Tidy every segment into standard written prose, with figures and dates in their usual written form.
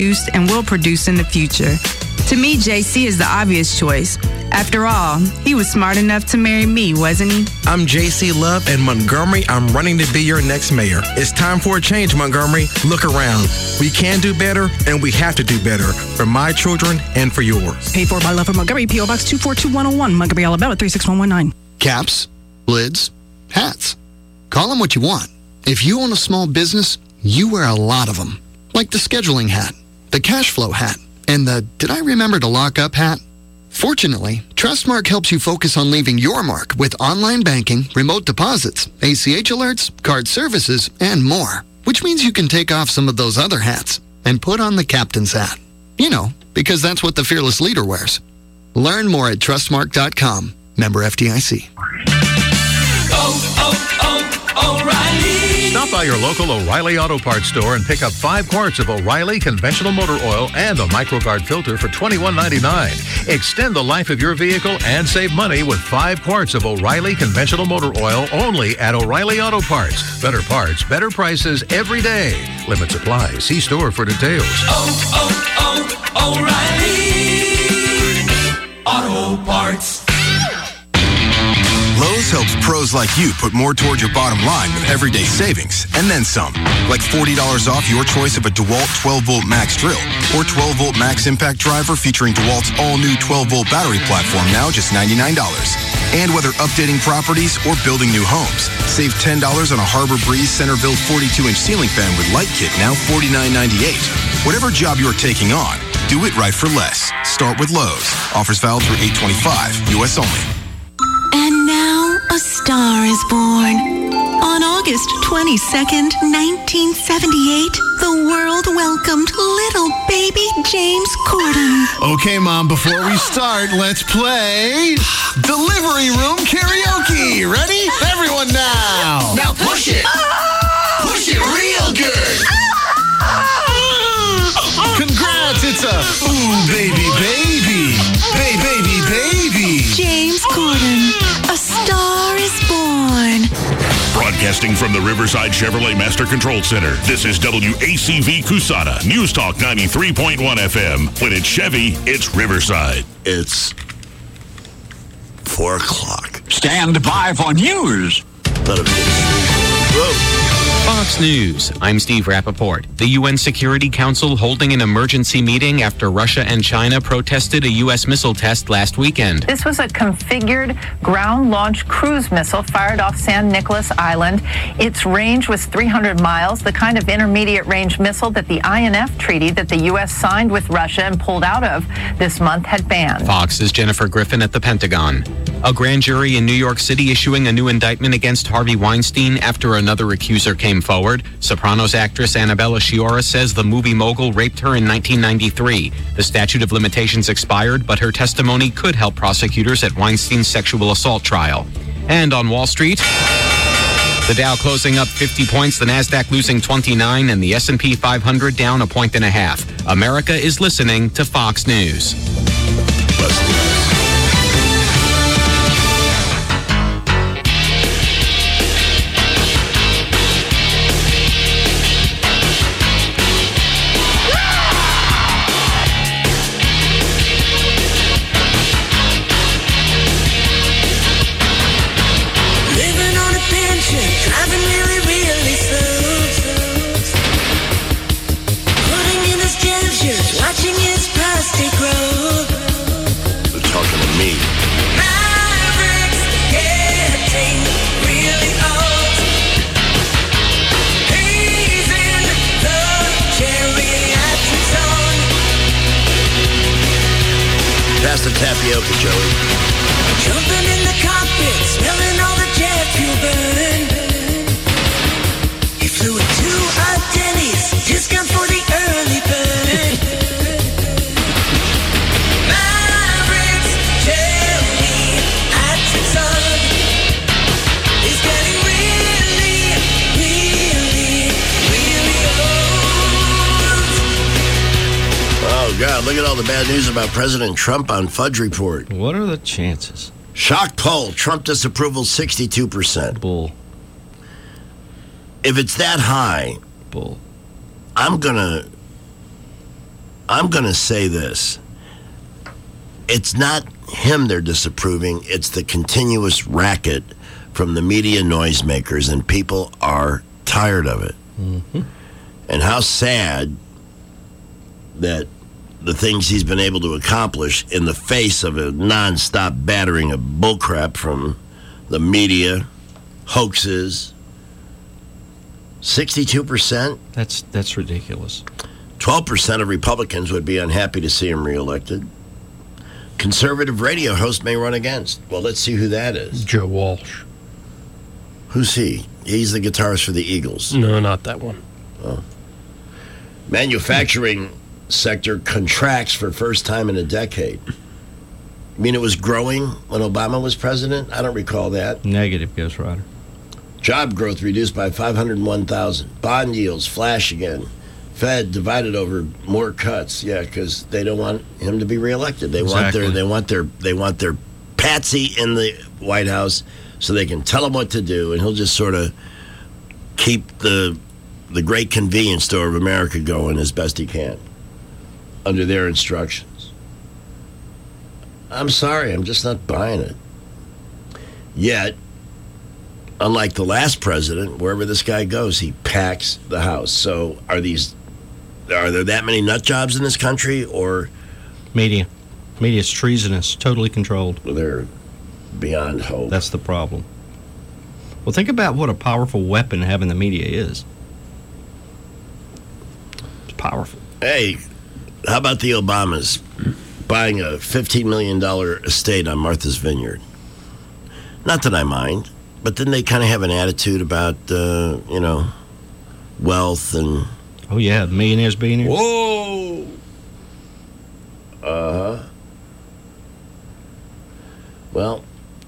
produced and will produce in the future. To me, JC is the obvious choice. After all, he was smart enough to marry me, wasn't he? I'm JC Love, and Montgomery, I'm running to be your next mayor. It's time for a change, Montgomery. Look around. We can do better, and we have to do better for my children and for yours. Paid for by Love for Montgomery, P.O. Box 242-101, Montgomery, Alabama, 36119. Caps, lids, hats. Call them what you want. If you own a small business, you wear a lot of them. Like the scheduling hat, the cash flow hat, and the did I remember to lock up hat? Fortunately, Trustmark helps you focus on leaving your mark with online banking, remote deposits, ACH alerts, card services, and more. Which means you can take off some of those other hats and put on the captain's hat. You know, because that's what the fearless leader wears. Learn more at trustmark.com. Member FDIC. O'Reilly. Stop by your local O'Reilly Auto Parts store and pick up 5 quarts of O'Reilly conventional motor oil and a MicroGuard filter for $21.99. Extend the life of your vehicle and save money with 5 quarts of O'Reilly conventional motor oil only at O'Reilly Auto Parts. Better parts, better prices every day. Limits apply. See store for details. O'Reilly Auto Parts. Lowe's helps pros like you put more toward your bottom line with everyday savings, and then some. Like $40 off your choice of a DeWalt 12-volt max drill or 12-volt max impact driver featuring DeWalt's all-new 12-volt battery platform, now just $99. And whether updating properties or building new homes, save $10 on a Harbor Breeze Centerville 42-inch ceiling fan with light kit, now $49.98. Whatever job you're taking on, do it right for less. Start with Lowe's. Offers valid through 8/25, U.S. only. And now a star is born. On August 22nd, 1978, the world welcomed little baby James Corden. Okay, Mom, before we start, let's play Delivery Room Karaoke. Ready? Everyone now. Now push it. Push it real good. Congrats, it's a ooh, baby, baby. Baby, baby. James Corden, a star is born. Broadcasting from the Riverside Chevrolet Master Control Center, this is WACV Cusana, News Talk 93.1 FM. When it's Chevy, it's Riverside. It's 4 o'clock. Stand by for news. Fox News. I'm Steve Rappaport. The UN Security Council holding an emergency meeting after Russia and China protested a U.S. missile test last weekend. This was a configured ground-launched cruise missile fired off San Nicolas Island. Its range was 300 miles, the kind of intermediate-range missile that the INF treaty that the U.S. signed with Russia and pulled out of this month had banned. Fox's Jennifer Griffin at the Pentagon. A grand jury in New York City issuing a new indictment against Harvey Weinstein after another accuser came forward. Sopranos actress Annabella Sciorra says the movie mogul raped her in 1993. The statute of limitations expired, but her testimony could help prosecutors at Weinstein's sexual assault trial. And on Wall Street, the Dow closing up 50 points, the Nasdaq losing 29, and the S&P 500 down 1.5 points. America is listening to Fox News. Pass the tapioca, Joey. Jumping in the cockpit, smelling all the jet fuel burn. He flew into a Denny's, discount for the early bird. Mavericks, tell me at the sun. It's getting really, really, really old. Oh, God, look at all the bad news about President Trump on Fudge Report. What are the chances? Shock poll, Trump disapproval 62%. Bull. If it's that high, bull. I'm gonna I'm going to say this. It's not him they're disapproving. It's the continuous racket from the media noisemakers, and people are tired of it. Mm-hmm. And how sad that the things he's been able to accomplish in the face of a nonstop battering of bullcrap from the media, hoaxes. 62%? That's ridiculous. 12% of Republicans would be unhappy to see him reelected. Conservative radio host may run against. Well, let's see who that is. Joe Walsh. Who's he? He's the guitarist for the Eagles. No, not that one. Oh. Manufacturing sector contracts for first time in a decade. I mean, it was growing when Obama was president? I don't recall that. Negative, Ghost Rider. Job growth reduced by 501,000. Bond yields flash again. Fed divided over more cuts. Yeah, because they don't want him to be reelected. They want their patsy in the White House so they can tell him what to do, and he'll just sort of keep the great convenience store of America going as best he can under their instructions. I'm sorry, I'm just not buying it. Yet, unlike the last president, wherever this guy goes, he packs the house. So are there that many nut jobs in this country, or media? Media's treasonous, totally controlled. They're beyond hope. That's the problem. Well, think about what a powerful weapon having the media is. It's powerful. Hey, how about the Obamas buying a $15 million estate on Martha's Vineyard? Not that I mind, but then they kind of have an attitude about, wealth and... Oh, yeah, millionaires, billionaires. Whoa! Well,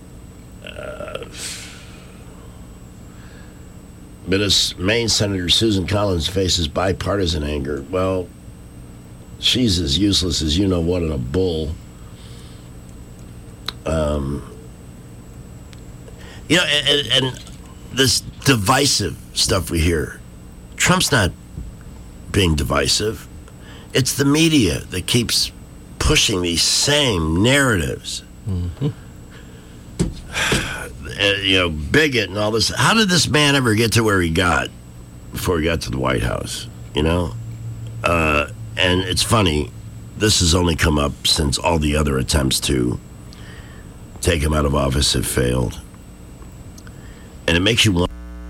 Maine Senator Susan Collins faces bipartisan anger. Well, she's as useless as you-know-what in a bull. And this divisive stuff we hear, Trump's not being divisive. It's the media that keeps pushing these same narratives. Mm-hmm. Bigot and all this. How did this man ever get to where he got before he got to the White House? And it's funny, this has only come up since all the other attempts to take him out of office have failed. And it makes you wonder.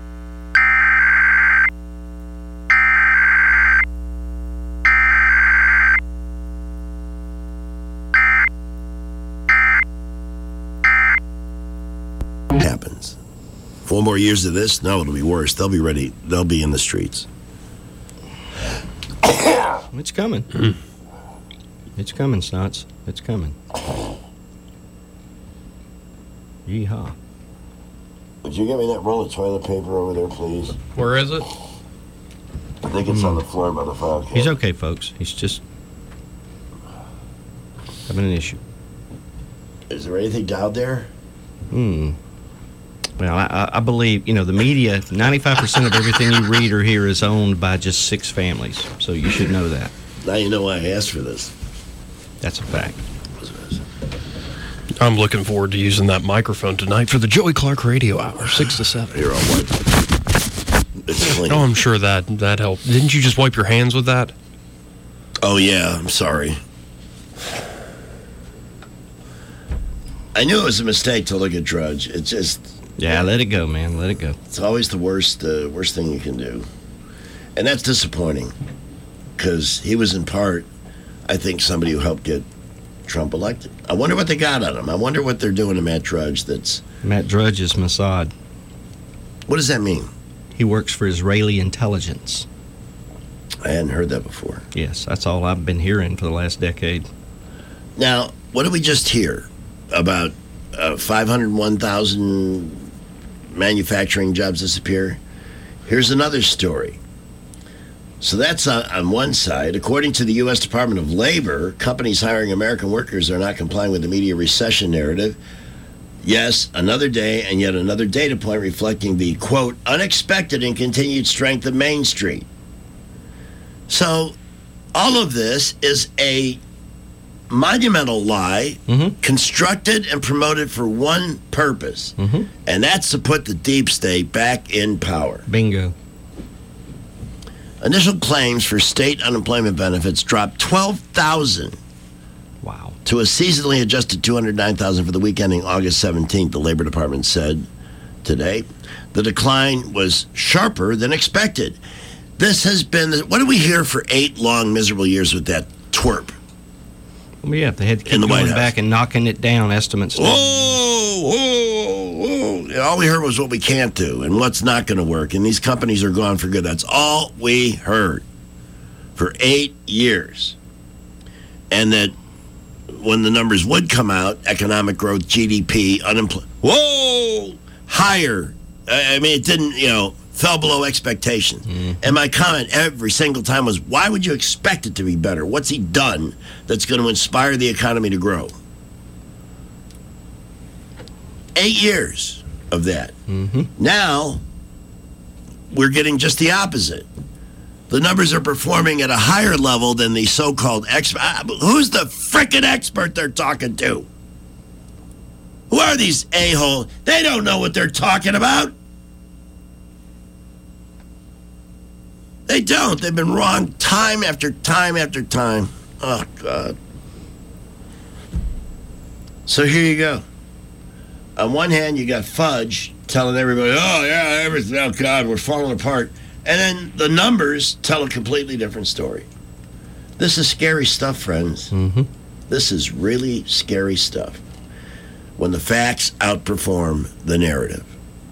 Happens. 4 more years of this? No, it'll be worse. They'll be ready. They'll be in the streets. It's coming. It's coming, Snots. It's coming. Yeehaw. Would you get me that roll of toilet paper over there, please? Where is it? I think it's on the floor by the file cabinet. He's okay, folks. He's just having an issue. Is there anything down there? Well, I believe, the media, 95% of everything you read or hear is owned by just 6 families. So you should know that. Now you know why I asked for this. That's a fact. I'm looking forward to using that microphone tonight for the Joey Clark Radio Hour, 6 to 7. Here, I'll wipe it. It's clean. Oh, I'm sure that helped. Didn't you just wipe your hands with that? Oh, yeah. I'm sorry. I knew it was a mistake to look at Drudge. It's just... Yeah, let it go, man. Let it go. It's always the worst thing you can do. And that's disappointing. Because he was, in part, I think, somebody who helped get Trump elected. I wonder what they got on him. I wonder what they're doing to Matt Drudge Matt Drudge is Mossad. What does that mean? He works for Israeli intelligence. I hadn't heard that before. Yes, that's all I've been hearing for the last decade. Now, what did we just hear about 501,000 manufacturing jobs disappear? Here's another story. So that's on one side. According to the U.S. Department of Labor, companies hiring American workers are not complying with the media recession narrative. Yes, another day and yet another data point reflecting the, quote, unexpected and continued strength of Main Street. So All of this is a monumental lie constructed and promoted for one purpose, and that's to put the deep state back in power. Bingo. Initial claims for state unemployment benefits dropped 12,000. Wow. To a seasonally adjusted 209,000 for the week ending August 17th, the Labor Department said today. The decline was sharper than expected. This has been, what did we hear for 8 long, miserable years with that twerp? Well, yeah, they had to keep going back and knocking it down, estimates. All we heard was what we can't do and what's not going to work, and these companies are gone for good. That's all we heard for 8 years. And that when the numbers would come out, economic growth, GDP, unemployment, higher. I mean, it didn't, fell below expectations. And my comment every single time was, why would you expect it to be better? What's he done that's going to inspire the economy to grow? 8 years of that. Now, we're getting just the opposite. The numbers are performing at a higher level than the so-called expert. Who's the frickin' expert they're talking to? Who are these a-holes? They don't know what they're talking about. They don't. They've been wrong time after time after time. Oh, God. So here you go. On one hand, you got Fudge telling everybody, everything, oh, God, we're falling apart. And then the numbers tell a completely different story. This is scary stuff, friends. This is really scary stuff. When the facts outperform the narrative.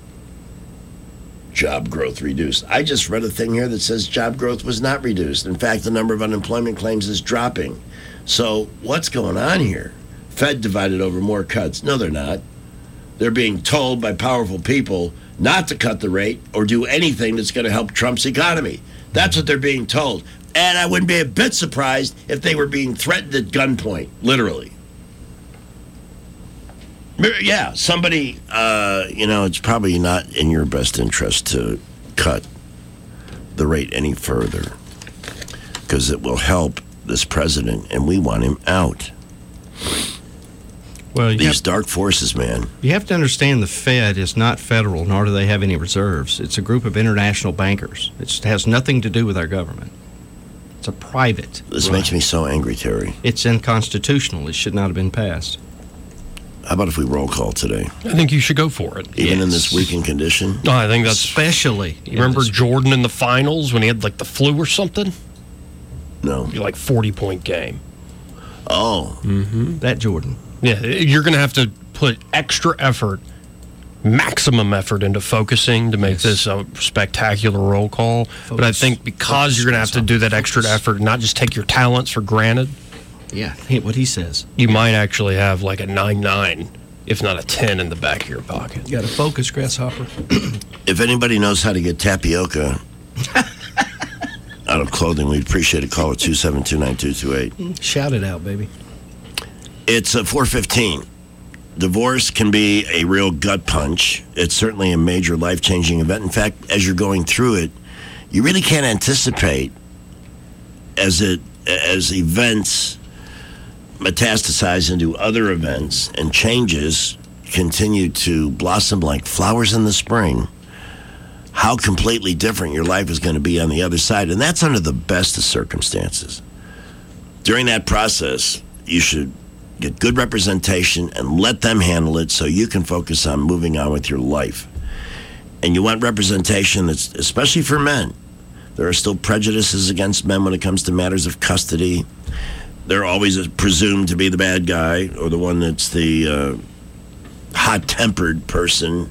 Job growth reduced. I just read a thing here that says job growth was not reduced. In fact, the number of unemployment claims is dropping. So what's going on here? Fed divided over more cuts. No, they're not. They're being told by powerful people not to cut the rate or do anything that's going to help Trump's economy. That's what they're being told. And I wouldn't be a bit surprised if they were being threatened at gunpoint, literally. Yeah, somebody, it's probably not in your best interest to cut the rate any further because it will help this president, and we want him out. Well, these dark forces, man. You have to understand the Fed is not federal, nor do they have any reserves. It's a group of international bankers. It has nothing to do with our government. It's a private. This makes me so angry, Terry. It's unconstitutional. It should not have been passed. How about if we roll call today? I think you should go for it. Even in this weakened condition? No, I think that's... Especially. Remember Jordan in the finals when he had, the flu or something? No. 40-point game. Oh. That Jordan. Yeah, you're going to have to put extra effort, maximum effort into focusing to make this a spectacular roll call. But I think because you're going to have to do that extra effort and not just take your talents for granted... Yeah, what he says. You might actually have a 9-9, if not a 10 in the back of your pocket. You got to focus, Grasshopper. If anybody knows how to get tapioca out of clothing, we'd appreciate a call at 272-9228. Shout it out, baby. It's 4:15. Divorce can be a real gut punch. It's certainly a major life-changing event. In fact, as you're going through it, you really can't anticipate as events metastasize into other events and changes continue to blossom like flowers in the spring, how completely different your life is going to be on the other side. And that's under the best of circumstances. During that process, you should get good representation and let them handle it so you can focus on moving on with your life. And you want representation that's, especially for men, there are still prejudices against men when it comes to matters of custody. They're always presumed to be the bad guy or the one that's the hot-tempered person.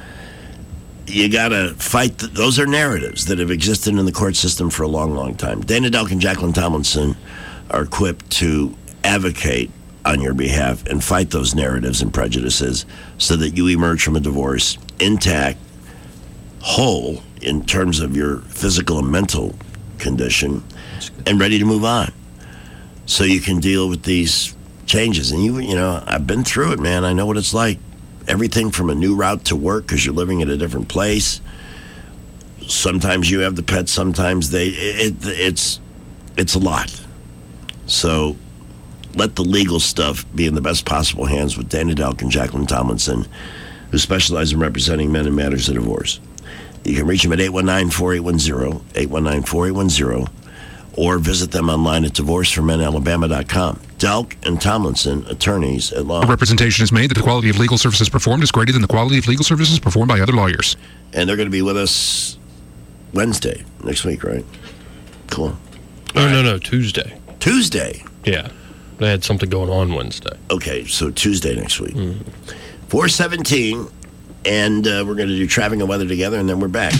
You got to fight. Those are narratives that have existed in the court system for a long, long time. Dana Delk and Jacqueline Tomlinson are equipped to advocate on your behalf and fight those narratives and prejudices so that you emerge from a divorce intact, whole in terms of your physical and mental condition, and ready to move on. So you can deal with these changes. And I've been through it, man. I know what it's like. Everything from a new route to work because you're living at a different place. Sometimes you have the pets. Sometimes it's It's a lot. So let the legal stuff be in the best possible hands with Dana Delk and Jacqueline Tomlinson, who specialize in representing men in matters of divorce. You can reach them at 819-4810, 819-4810, or visit them online at divorceformenalabama.com. Delk and Tomlinson, attorneys at law. Representation is made that the quality of legal services performed is greater than the quality of legal services performed by other lawyers. And they're going to be with us Wednesday, next week, right? Cool. Oh, no, Tuesday. Tuesday? Yeah. They had something going on Wednesday. Okay, so Tuesday next week. 4:17, and we're going to do traffic and weather together, and then we're back.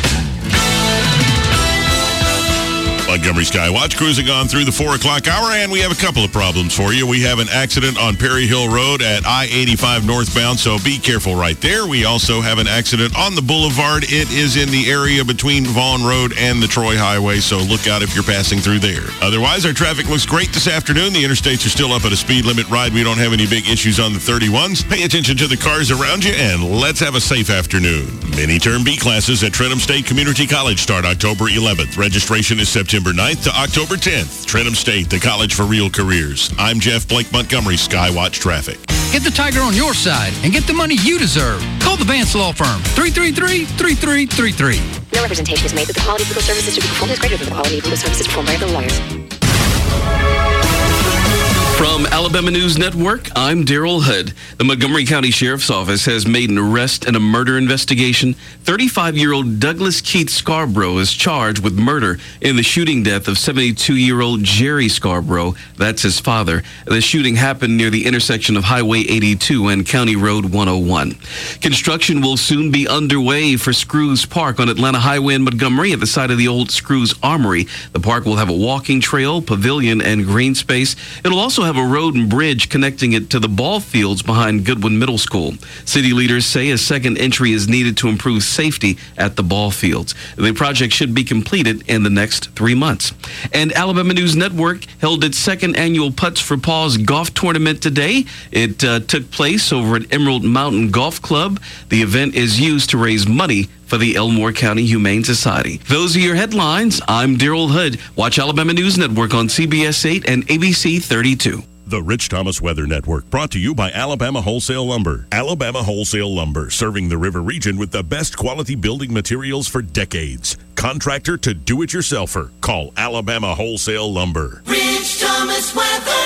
Montgomery Skywatch cruising on through the 4 o'clock hour, and we have a couple of problems for you. We have an accident on Perry Hill Road at I-85 northbound, so be careful right there. We also have an accident on the boulevard. It is in the area between Vaughn Road and the Troy Highway, so look out if you're passing through there. Otherwise, our traffic looks great this afternoon. The interstates are still up at a speed limit ride. We don't have any big issues on the 31s. Pay attention to the cars around you, and let's have a safe afternoon. Mini-term B classes at Trenton State Community College start October 11th. Registration is September 9th to October 10th. Trenton State, the college for real careers. I'm Jeff Blake Montgomery, Skywatch Traffic. Get the Tiger on your side and get the money you deserve. Call the Vance Law Firm, 333-3333. No representation is made that the quality of legal services to be performed is greater than the quality of legal services performed by other lawyers. From Alabama News Network, I'm Daryl Hood. The Montgomery County Sheriff's Office has made an arrest in a murder investigation. 35-year-old Douglas Keith Scarborough is charged with murder in the shooting death of 72-year-old Jerry Scarborough. That's his father. The shooting happened near the intersection of Highway 82 and County Road 101. Construction will soon be underway for Screws Park on Atlanta Highway in Montgomery at the site of the old Screws Armory. The park will have a walking trail, pavilion, and green space. It'll also have a road and bridge connecting it to the ball fields behind Goodwin Middle School. City leaders say a second entry is needed to improve safety at the ball fields. The project should be completed in the next 3 months. And Alabama News Network held its second annual Putts for Paws golf tournament today. It took place over at Emerald Mountain Golf Club. The event is used to raise money for the Elmore County Humane Society. Those are your headlines. I'm Daryl Hood. Watch Alabama News Network on CBS 8 and ABC 32. The Rich Thomas Weather Network, brought to you by Alabama Wholesale Lumber. Alabama Wholesale Lumber, serving the river region with the best quality building materials for decades. Contractor to do-it-yourselfer. Call Alabama Wholesale Lumber. Rich Thomas Weather.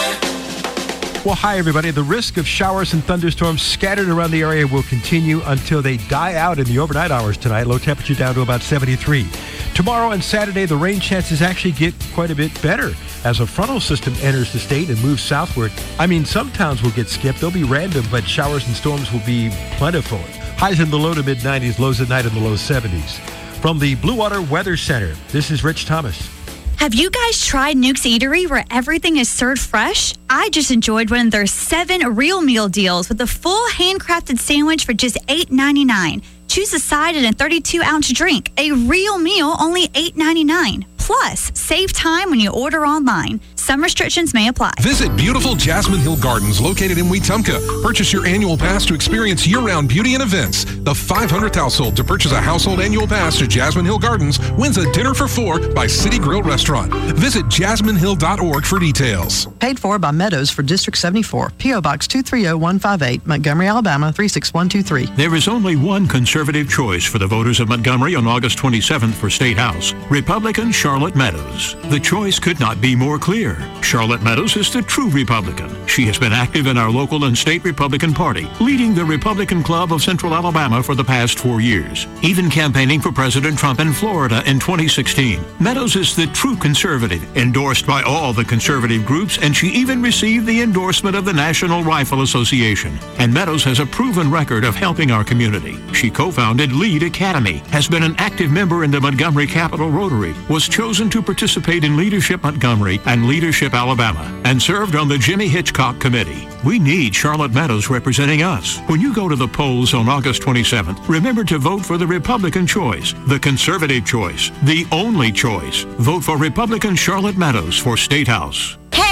Well, hi, everybody. The risk of showers and thunderstorms scattered around the area will continue until they die out in the overnight hours tonight. Low temperature down to about 73. Tomorrow and Saturday, the rain chances actually get quite a bit better as a frontal system enters the state and moves southward. I mean, some towns will get skipped. They'll be random, but showers and storms will be plentiful. Highs in the low to mid-90s, lows at night in the low 70s. From the Blue Water Weather Center, this is Rich Thomas. Have you guys tried Nuke's Eatery where everything is served fresh? I just enjoyed one of their 7 real meal deals with a full handcrafted sandwich for just $8.99. Choose a side and a 32-ounce drink. A real meal, only $8.99. Plus, save time when you order online. Some restrictions may apply. Visit beautiful Jasmine Hill Gardens located in Wetumpka. Purchase your annual pass to experience year-round beauty and events. The 500th household to purchase a household annual pass to Jasmine Hill Gardens wins a dinner for 4 by City Grill Restaurant. Visit jasminehill.org for details. Paid for by Meadows for District 74. P.O. Box 230158, Montgomery, Alabama 36123. There is only one conservative choice for the voters of Montgomery on August 27th for State House. Republican Charlotte Meadows. The choice could not be more clear. Charlotte Meadows is the true Republican. She has been active in our local and state Republican Party, leading the Republican Club of Central Alabama for the past 4 years, even campaigning for President Trump in Florida in 2016. Meadows is the true conservative, endorsed by all the conservative groups, and she even received the endorsement of the National Rifle Association. And Meadows has a proven record of helping our community. She co-founded Lead Academy, has been an active member in the Montgomery Capital Rotary, was chosen to participate in Leadership Montgomery and Leadership Alabama, and served on the Jimmy Hitchcock Committee. We need Charlotte Meadows representing us. When you go to the polls on August 27th, remember to vote for the Republican choice, the conservative choice, the only choice. Vote for Republican Charlotte Meadows for State House. Hey!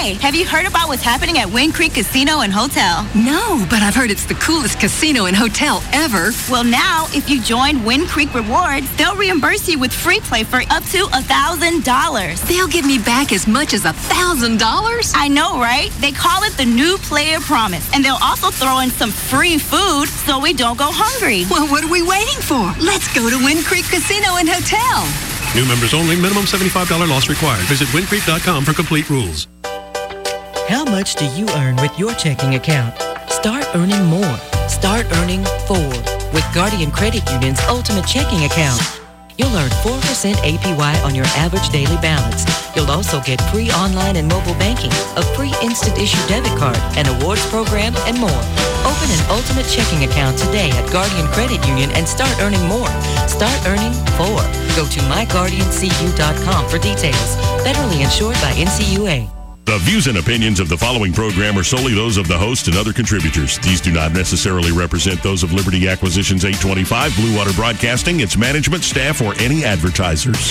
Hey, have you heard about what's happening at Wind Creek Casino and Hotel? No, but I've heard it's the coolest casino and hotel ever. Well, now, if you join Wind Creek Rewards, they'll reimburse you with free play for up to $1,000. They'll give me back as much as $1,000? I know, right? They call it the New Player Promise, and they'll also throw in some free food so we don't go hungry. Well, what are we waiting for? Let's go to Wind Creek Casino and Hotel. New members only. Minimum $75 loss required. Visit windcreek.com for complete rules. How much do you earn with your checking account? Start earning more. Start earning 4 with Guardian Credit Union's Ultimate Checking Account. You'll earn 4% APY on your average daily balance. You'll also get free online and mobile banking, a free instant issue debit card, an awards program, and more. Open an Ultimate Checking Account today at Guardian Credit Union and start earning more. Start earning 4. Go to myguardiancu.com for details. Federally insured by NCUA. The views and opinions of the following program are solely those of the host and other contributors. These do not necessarily represent those of Liberty Acquisitions 825, Blue Water Broadcasting, its management, staff, or any advertisers.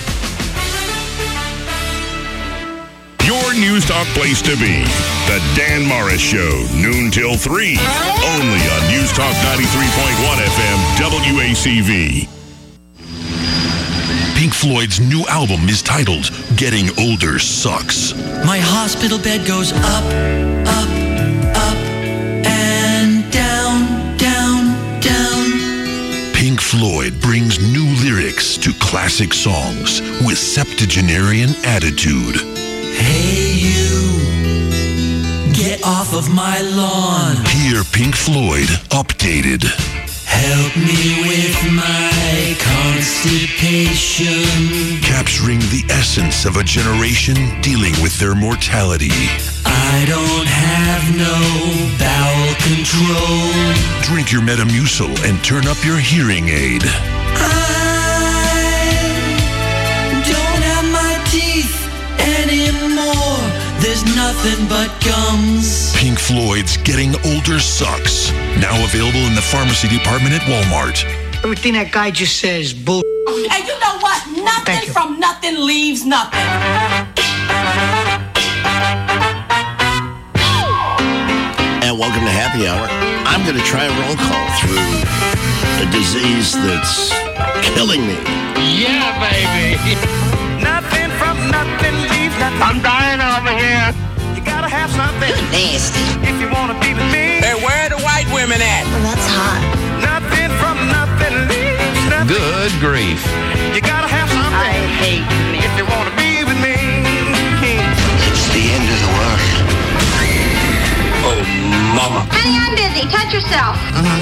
Your News Talk place to be. The Dan Morris Show, noon till 3. Only on News Talk 93.1 FM, WACV. Pink Floyd's new album is titled Getting Older Sucks. My hospital bed goes up, up, up, and down, down, down. Pink Floyd brings new lyrics to classic songs with septuagenarian attitude. Hey you, get off of my lawn. Hear Pink Floyd updated. Help me with my constipation. Capturing the essence of a generation dealing with their mortality. I don't have no bowel control. Drink your Metamucil and turn up your hearing aid. I don't have my teeth anymore. There's nothing but gums. Pink Floyd's Getting Older Sucks. Now available in the pharmacy department at Walmart. Everything that guy just says bull. And you know what? Nothing from nothing leaves nothing. And welcome to Happy Hour. I'm going to try a roll call through a disease that's killing me. Yeah, baby. Nothing from nothing leaves nothing. I'm dying over here. You gotta have something. Nasty. If you wanna be with me. Hey, where are the white women at? Well, that's hot. Nothing from nothing leaves nothing. Good grief. You gotta have something. I hate me. If you wanna be with me. It's the end of the world. Oh, mama. Honey, I'm busy. Touch yourself.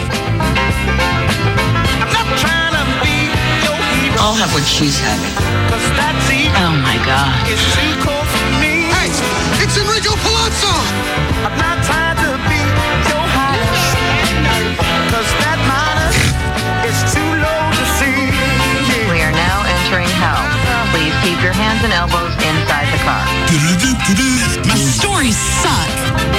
I'm not trying to be your hero. I'll have what she's having. Oh my God. It's too cold for me. Hey, it's Enrico Palazzo. I'm not trying to be your highest. Cause that minus is too low to see. We are now entering hell. Please keep your hands and elbows inside the car. My stories suck.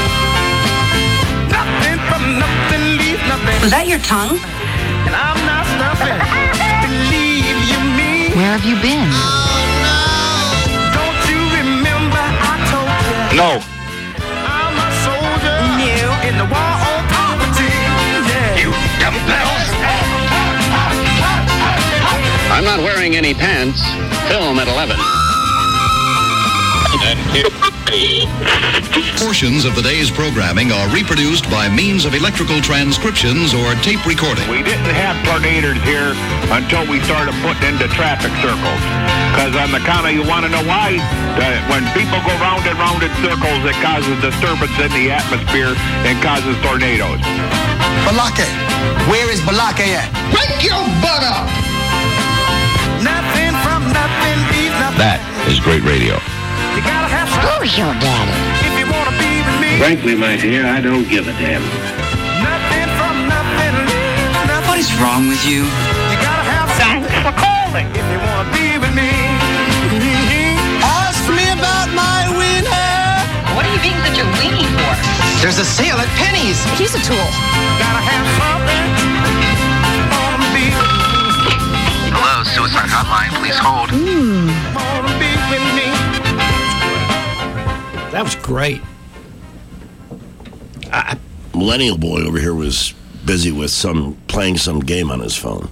Nothing from nothing leaves nothing. Was that your tongue? And I'm not stuffing. Believe you me. Where have you been? Don't you remember I told you? No. I'm a soldier. New. In the war on poverty. Yeah. You dumb bells. I'm not wearing any pants. Film at 11. Portions of the day's programming are reproduced by means of electrical transcriptions or tape recording. We didn't have tornadoes here until we started putting into traffic circles. Because on the count of, you want to know why? When people go round and round in circles, it causes disturbance in the atmosphere and causes tornadoes. Balake. Where is Balake at? Wake your butt up! Nothing from nothing leaves nothing. That is great radio. You gotta have something. Who's your daddy? If you wanna be with me. Frankly, my dear, I don't give a damn. Nothing from nothing leaves nothing. What is wrong with you? You gotta have something. Thanks for calling. If you wanna be with me. Ask me about my winner. What are you being such a weenie for? There's a sale at Penny's. He's a tool. Gotta have something. Wanna be with me. Hello, suicide hotline. Please hold. Wanna be with me. That was great. Millennial boy over here was busy with playing some game on his phone.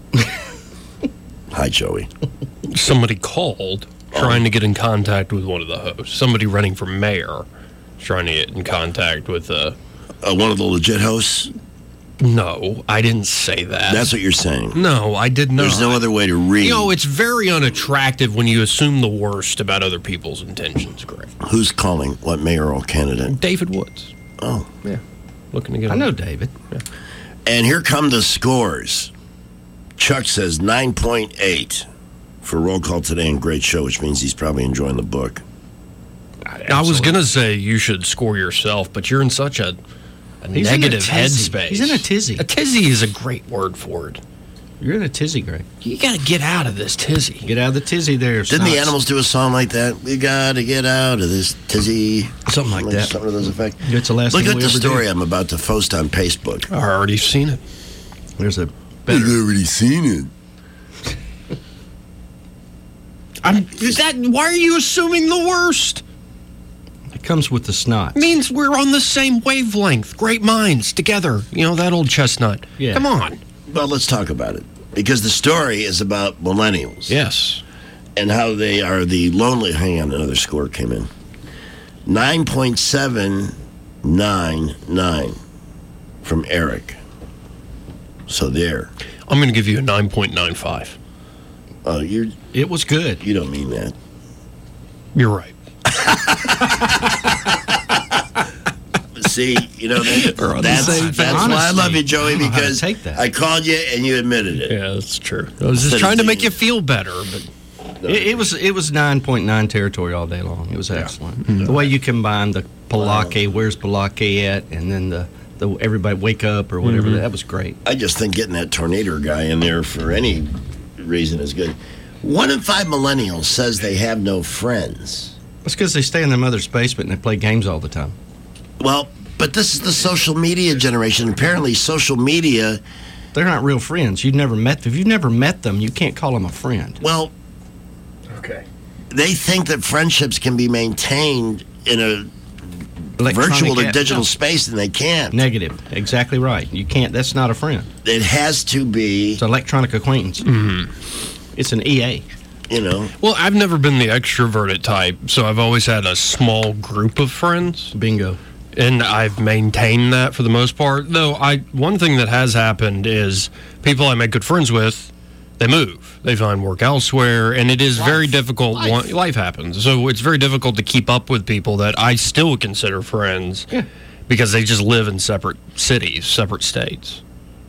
Hi, Joey. Somebody called trying to get in contact with one of the hosts. Somebody running for mayor trying to get in contact with one of the legit hosts? No, I didn't say that. That's what you're saying. No, I did not. There's no other way to read. You know, it's very unattractive when you assume the worst about other people's intentions, Greg. Who's calling? What mayoral candidate? David Woods. Oh. Yeah. Looking to get I know David. Yeah. And here come the scores. Chuck says 9.8 for roll call today and great show, which means he's probably enjoying the book. I was going to say you should score yourself, but you're in such a negative headspace. He's in a tizzy. A tizzy is a great word for it. You're in a tizzy, Greg. You got to get out of this tizzy. Get out of the tizzy there. Didn't the Animals do a song like that? We got to get out of this tizzy. Something like that. Something to those effects. It's the last Look thing at we the ever story did. I'm about to post on Facebook. I already seen it. There's a better. I've already seen it. Why are you assuming the worst? It comes with the snot. Means we're on the same wavelength. Great minds together. You know, that old chestnut. Yeah. Come on. Well, let's talk about it. Because the story is about millennials. Yes. And how they are the lonely. Hang on, another score came in. 9.799 from Eric. So there. I'm going to give you a 9.95. Oh, it was good. You don't mean that. You're right. See, you know, that's why I love you, Joey, because I called you and you admitted it. Yeah, that's true. I was just trying to make you feel better, but it was 9.9 territory all day long. It was excellent. The way you combine the Palake, where's Palake at, and then the everybody wake up or whatever, that was great. I just think getting that tornado guy in there for any reason is good. 1 in 5 millennials says they have no friends. That's because they stay in their mother's basement and they play games all the time. Well, but this is the social media generation. Apparently, social media... They're not real friends. You've never met them. If you've never met them, you can't call them a friend. Well, okay. They think that friendships can be maintained in a virtual or digital space, and they can't. Negative. Exactly right. You can't. That's not a friend. It has to be... It's electronic acquaintance. Mm-hmm. It's an EA. You know. Well, I've never been the extroverted type, so I've always had a small group of friends. Bingo. And I've maintained that for the most part. Though one thing that has happened is people I make good friends with, they move. They find work elsewhere, and it is very difficult. Life happens. So it's very difficult to keep up with people that I still consider friends because they just live in separate cities, separate states.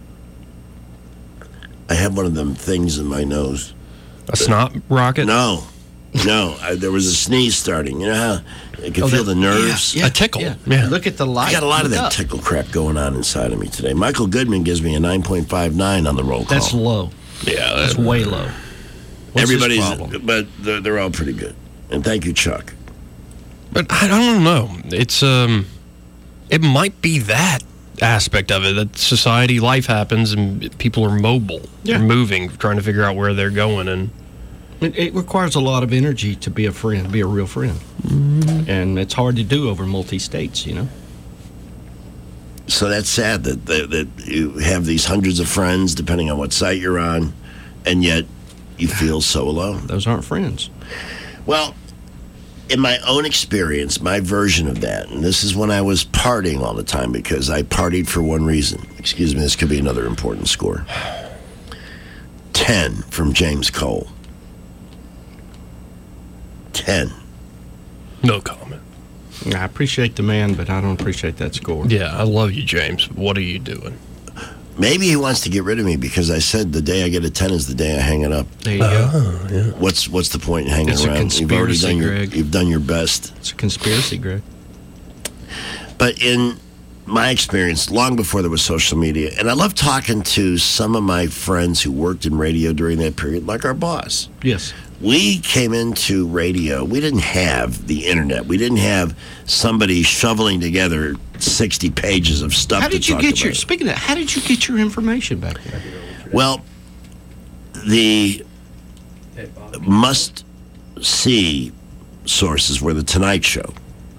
I have one of them things in my nose. A snot rocket? No. There was a sneeze starting. You know how I can feel the nerves? Yeah. A tickle. Yeah. Look at the light. I got a lot of that tickle crap going on inside of me today. Michael Goodman gives me a 9.59 on the roll call. That's low. Yeah. That's way low. What's Everybody's, his problem? but they're all pretty good. And thank you, Chuck. But I don't know. It's it might be that aspect of it, that society, life happens, and people are mobile. Yeah. They're moving, trying to figure out where they're going, and it requires a lot of energy to be a friend, be a real friend. Mm-hmm. And it's hard to do over multi-states, you know? So that's sad that you have these hundreds of friends, depending on what site you're on, and yet you feel so alone. Those aren't friends. Well, in my own experience, my version of that, and this is when I was partying all the time because I partied for one reason. Excuse me, this could be another important score. 10 from James Cole. 10. No comment. I appreciate the man, but I don't appreciate that score. Yeah, I love you, James. What are you doing? Maybe he wants to get rid of me because I said the day I get a 10 is the day I hang it up. There you go. Yeah. What's the point in hanging It's around? a conspiracy, Greg. You've done your best. It's a conspiracy, Greg. But in my experience, long before there was social media, and I love talking to some of my friends who worked in radio during that period, like our boss. Yes. We came into radio. We didn't have the internet. We didn't have somebody shoveling together 60 pages of stuff. How did you get your? Speaking of that, how did you get your information back there? Well, the must-see sources were the Tonight Show,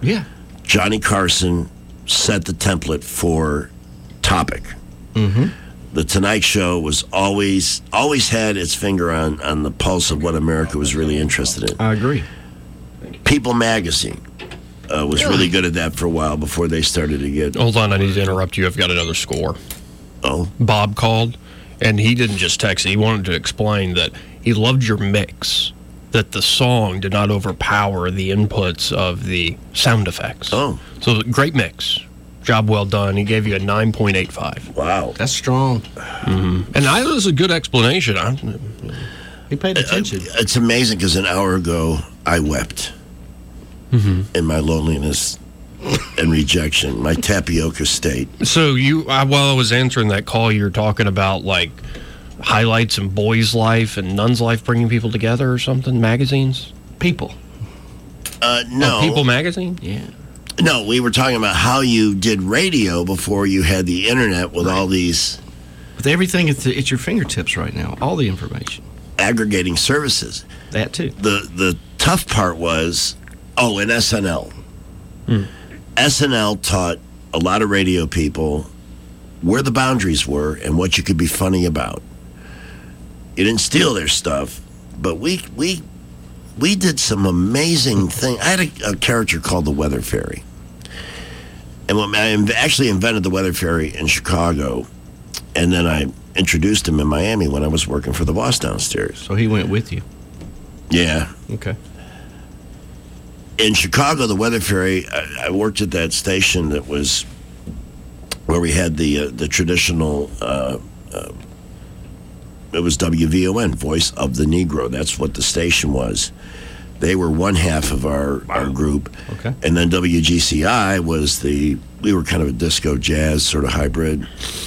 Yeah. Johnny Carson set the template for topic. Mm-hmm. The Tonight Show was always had its finger on the pulse of what America was really interested in. I agree. People Magazine was really good at that for a while before they started to get... Hold on, I need to interrupt you. I've got another score. Oh? Bob called, and he didn't just text. He wanted to explain that he loved your mix, that the song did not overpower the inputs of the sound effects. Oh. So, great mix. Job well done. He gave you a 9.85. Wow. That's strong. Mm-hmm. And that was a good explanation. He paid attention. It's amazing because an hour ago, I wept in my loneliness and rejection, my tapioca state. So, while I was answering that call, you were talking about, like, highlights in Boy's Life and Nun's Life bringing people together or something? Magazines? People. No. People Magazine? Yeah. No, we were talking about how you did radio before you had the internet with all these... With everything at your fingertips right now, all the information. Aggregating services. That too. The tough part was, in SNL. SNL taught a lot of radio people where the boundaries were and what you could be funny about. You didn't steal their stuff, but we did some amazing things. I had a character called the Weather Fairy. And when I actually invented the Weather Fairy in Chicago, and then I introduced him in Miami when I was working for the boss downstairs. So he went with you? Yeah. Okay. In Chicago, the Weather Fairy, I worked at that station that was where we had the traditional, it was WVON, Voice of the Negro. That's what the station was. They were one half of our group. Okay. And then WGCI was we were kind of a disco jazz sort of hybrid.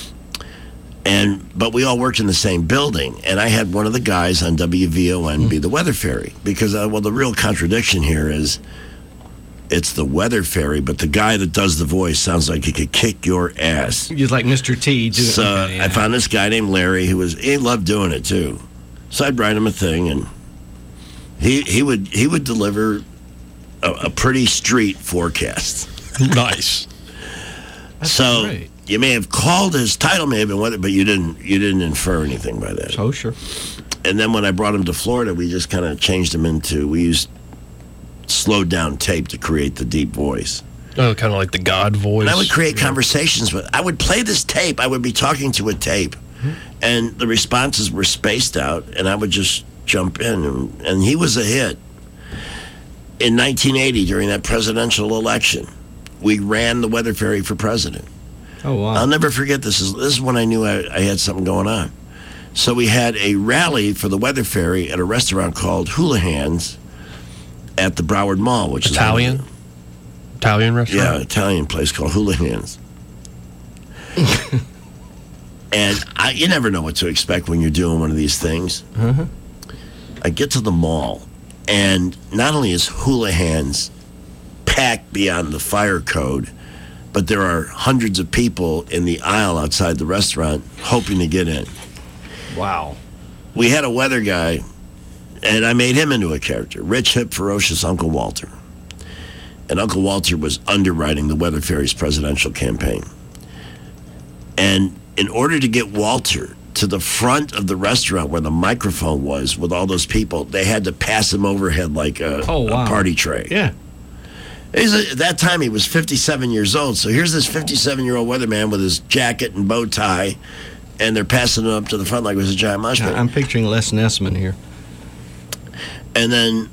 But we all worked in the same building. And I had one of the guys on WVON be the Weather Fairy. Because, the real contradiction here is it's the Weather Fairy, but the guy that does the voice sounds like he could kick your ass. He's like Mr. T. I found this guy named Larry he loved doing it too. So I'd write him a thing, and he would deliver a pretty street forecast. Nice. So great. You may have called his title, may have been what, but you didn't infer anything by that. Oh, sure. And then when I brought him to Florida, we just kind of changed him we used slowed down tape to create the deep voice. Oh, kind of like the God voice. And I would create conversations I would play this tape. I would be talking to a tape, and the responses were spaced out, and I would just jump in. And he was a hit. In 1980, during that presidential election, we ran the Weather Fairy for president. Oh, wow. I'll never forget this. This is when I knew I had something going on. So we had a rally for the Weather Fairy at a restaurant called Houlihan's at the Broward Mall, which Italian? is Italian restaurant? Yeah, Italian place called Houlihan's. And you never know what to expect when you're doing one of these things. Uh-huh. I get to the mall, and not only is Houlihan's packed beyond the fire code, but there are hundreds of people in the aisle outside the restaurant hoping to get in. Wow. We had a weather guy, and I made him into a character, rich, hip, ferocious Uncle Walter. And Uncle Walter was underwriting the Weather Fairy's presidential campaign. And in order to get Walter to the front of the restaurant where the microphone was with all those people, they had to pass him overhead like a party tray. Yeah. At that time, he was 57 years old. So here's this 57-year-old weatherman with his jacket and bow tie, and they're passing him up to the front like it was a giant mosh pit. I'm picturing Les Nessman here. And then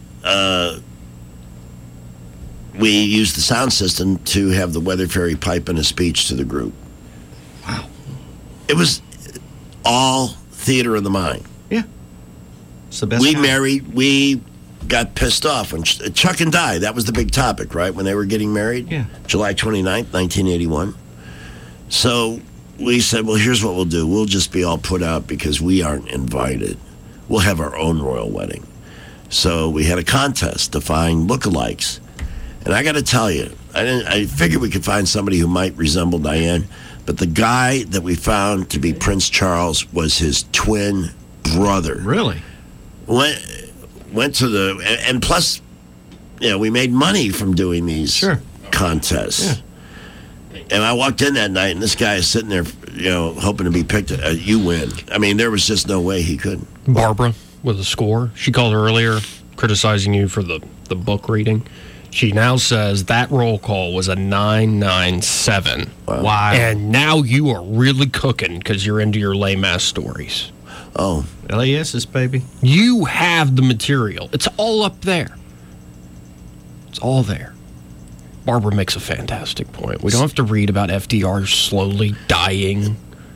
we used the sound system to have the Weather Fairy pipe in a speech to the group. Wow. It was all theater of the mind. Yeah. It's the best We got pissed off when Chuck and Di, that was the big topic, right? When they were getting married? Yeah. July 29th, 1981. So we said, well, here's what we'll do. We'll just be all put out because we aren't invited. We'll have our own royal wedding. So we had a contest to find lookalikes. And I got to tell you, I figured we could find somebody who might resemble Diane, but the guy that we found to be Prince Charles was his twin brother. Really? Went to and plus, we made money from doing these contest. Yeah. And I walked in that night, and this guy is sitting there, hoping to be picked. You win. I mean, there was just no way he couldn't. Barbara with a score. She called earlier criticizing you for the book reading. She now says that roll call was a 997. Wow. And now you are really cooking because you're into your lame-ass stories. Oh. LAS's, baby. You have the material. It's all up there. It's all there. Barbara makes a fantastic point. We don't have to read about FDR slowly dying.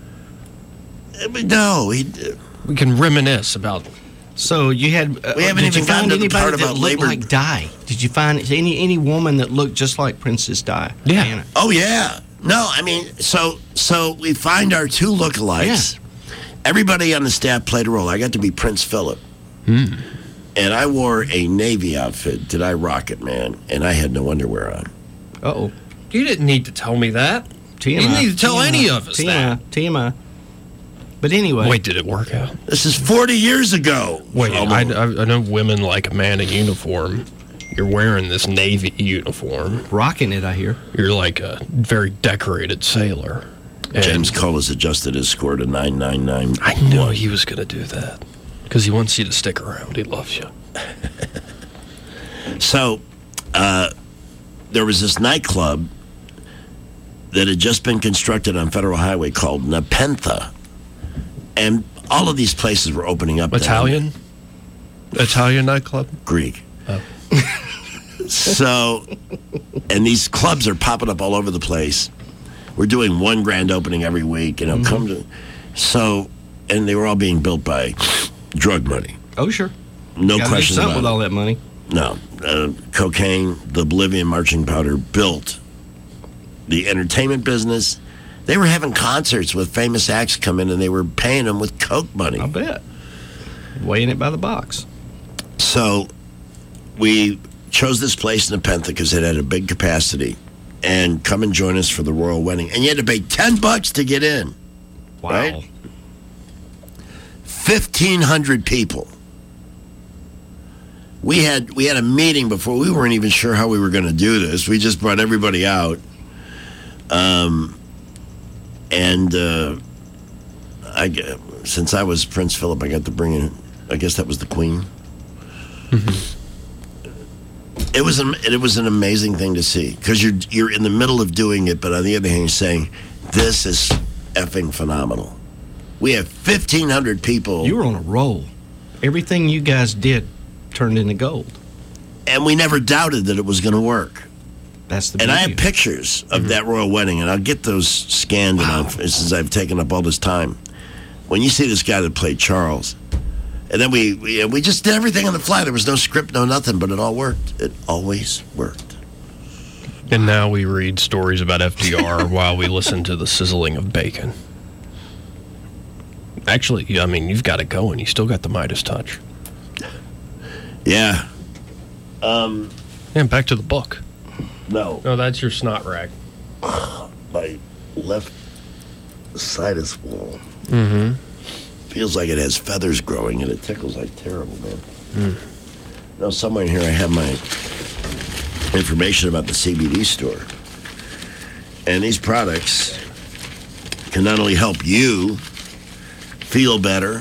No. We can reminisce about... So you had... we haven't even gotten to the part about labor. Like Di? Did you find any woman that looked just like Princess Di? Yeah. Diana? Oh, yeah. No, I mean, so we find our two lookalikes. Yeah. Everybody on the staff played a role. I got to be Prince Philip. And I wore a Navy outfit. Did I rock it, man? And I had no underwear on. Uh-oh. You didn't need to tell me that. TMI. You didn't need to tell any of us that. TMI. But anyway. Wait, did it work out? This is 40 years ago. Wait, I know women like a man in uniform. You're wearing this Navy uniform. Rocking it, I hear. You're like a very decorated sailor. James Cole has adjusted his score to 999. I knew he was going to do that. Because he wants you to stick around. He loves you. So, there was this nightclub that had just been constructed on Federal Highway called Nepenthe. And all of these places were opening up. Italian nightclub? Greek. Oh. So, and these clubs are popping up all over the place. We're doing one grand opening every week, and and they were all being built by drug money. Oh, sure. No question about it. With all that money. No. Cocaine, the Bolivian marching powder built the entertainment business. They were having concerts with famous acts come in, and they were paying them with coke money. I bet. Weighing it by the box. So we chose this place in Nepenthe because it had a big capacity. And come and join us for the royal wedding. And you had to pay $10 to get in. Wow. Right? 1,500 people. We had a meeting before. We weren't even sure how we were going to do this. We just brought everybody out. Since I was Prince Philip, I got to bring in, I guess that was the Queen. Mm-hmm. It was an amazing thing to see because you're in the middle of doing it, but on the other hand, you're saying, this is effing phenomenal. We have 1,500 people. You were on a roll. Everything you guys did turned into gold. And we never doubted that it was going to work. That's the And I have pictures of that royal wedding, and I'll get those scanned since I've taken up all this time. When you see this guy that played Charles, and then we just did everything on the fly. There was no script, no nothing, but it all worked. It always worked. And now we read stories about FDR while we listen to the sizzling of bacon. Actually, I mean, you've got it going. You still got the Midas touch. Yeah. And back to the book. No. No, that's your snot rag. My left side is swollen. Mm-hmm. Feels like it has feathers growing, and it tickles like terrible, man. Now, somewhere in here I have my information about the CBD store. And these products can not only help you feel better.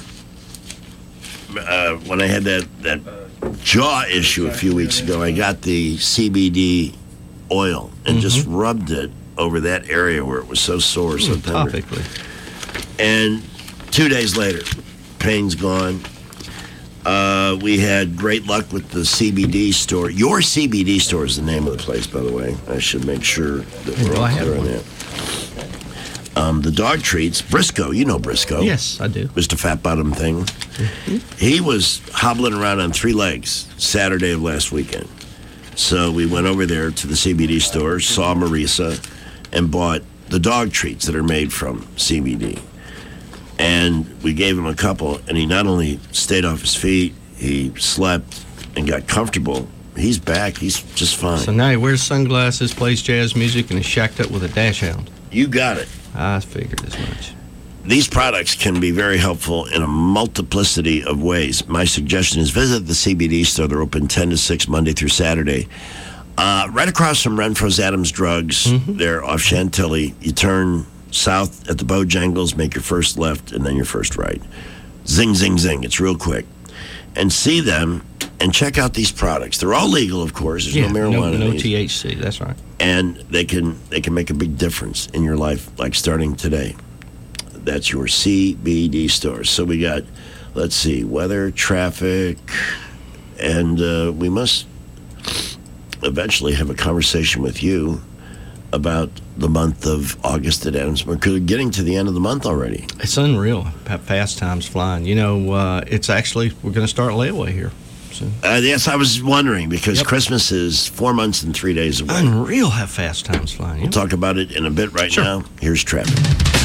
When I had that jaw issue a few weeks ago, I got the CBD oil and just rubbed it over that area where it was so sore, so tender. Topically. And 2 days later, pain's gone. We had great luck with the CBD store. Your CBD store is the name of the place, by the way. I should make sure that we're all clear on that. The dog treats, Briscoe, you know Briscoe. Yes, I do. Mr. Fat Bottom thing. He was hobbling around on 3 legs Saturday of last weekend. So we went over there to the CBD store, saw Marisa, and bought the dog treats that are made from CBD. And we gave him a couple, and he not only stayed off his feet, he slept and got comfortable. He's back. He's just fine. So now he wears sunglasses, plays jazz music, and is shacked up with a dash hound. You got it. I figured as much. These products can be very helpful in a multiplicity of ways. My suggestion is visit the CBD store. They're open 10 to 6 Monday through Saturday. Right across from Renfro's Adams Drugs, there off Chantilly. You turn south at the Bojangles, make your first left, and then your first right. Zing, zing, zing. It's real quick. And see them and check out these products. They're all legal, of course. There's no marijuana. No THC. That's right. And they can make a big difference in your life, like starting today. That's your CBD stores. So we got, let's see, weather, traffic, and we must eventually have a conversation with you about the month of August at Adamsburg. We're getting to the end of the month already. It's unreal. Fast time's flying. You know, it's actually, we're going to start layaway here soon. Yes, I was wondering, because Christmas is 4 months and 3 days away. Unreal how fast time's flying. We'll talk about it in a bit now. Here's traffic.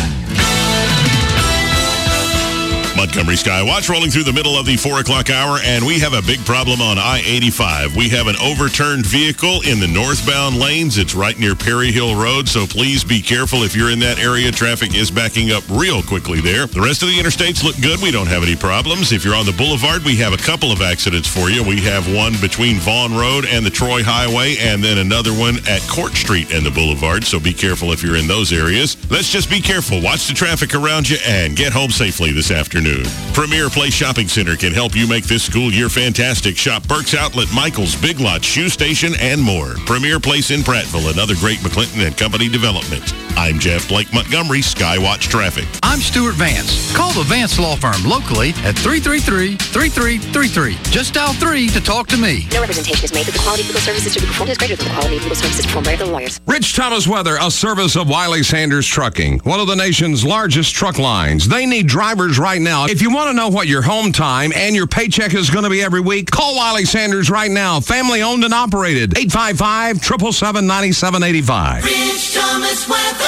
Montgomery Skywatch rolling through the middle of the 4 o'clock hour, and we have a big problem on I-85. We have an overturned vehicle in the northbound lanes. It's right near Perry Hill Road, so please be careful if you're in that area. Traffic is backing up real quickly there. The rest of the interstates look good. We don't have any problems. If you're on the boulevard, we have a couple of accidents for you. We have one between Vaughn Road and the Troy Highway, and then another one at Court Street and the boulevard, so be careful if you're in those areas. Let's just be careful. Watch the traffic around you and get home safely this afternoon. Premier Place Shopping Center can help you make this school year fantastic. Shop Burke's Outlet, Michael's, Big Lots, Shoe Station, and more. Premier Place in Prattville, another great McClinton and Company development. I'm Jeff Blake Montgomery, Skywatch Traffic. I'm Stuart Vance. Call the Vance Law Firm locally at 333-3333. Just dial 3 to talk to me. No representation is made that the quality of legal services to be performed is greater than the quality of legal services performed by other lawyers. Rich Thomas Weather, a service of Wiley Sanders Trucking, one of the nation's largest truck lines. They need drivers right now. If you want to know what your home time and your paycheck is going to be every week, call Wiley Sanders right now. Family owned and operated. 855-777-9785. Rich Thomas Weather.